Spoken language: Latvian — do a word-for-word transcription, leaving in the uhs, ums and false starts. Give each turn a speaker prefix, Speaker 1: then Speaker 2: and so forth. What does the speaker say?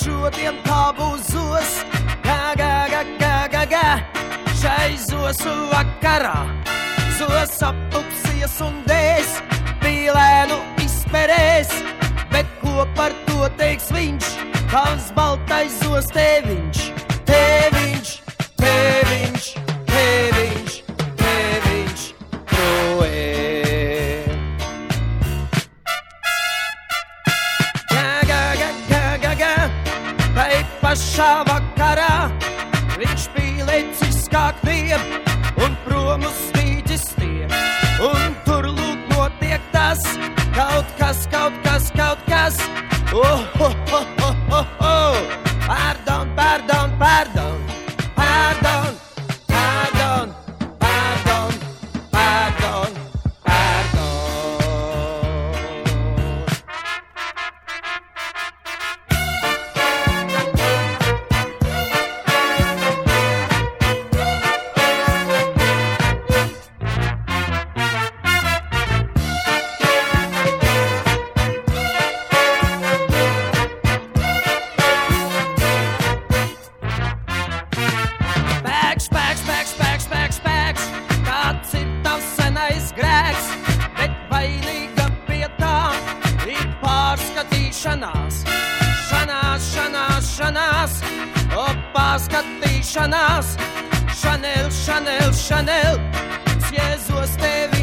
Speaker 1: šodien tā būs zos, gā, gā, gā, gā, gā, gā. Šai zosu vakarā, zos apupsies un dēs, pīlēnu izperēs, bet ko par to teiks viņš, tavs baltais zos tēviņš, tēviņš, tēviņš, tēviņš, tēviņš, proē. Gā, gā, gā, gā, gā, gā, tai pašā vakarā, viņš pīlēts izskāktiem un prom uz spīķistiem. Un tur lūk notiek tas, kaut kas, kaut kas, kaut kas. Oh, oh, oh, oh, oh, oh. Pardon, pardon, pardon, pardon, pardon, pardon, pardon, pardon. Spēks, spēks, spēks, spēks, spēks, spēks, kāds ir tavs senais grēks, bet vainīga pie tā ir pārskatīšanās. Šanās, šanās, šanās, o pārskatīšanās. Šanel, šanel, šanel, Jēzus tevi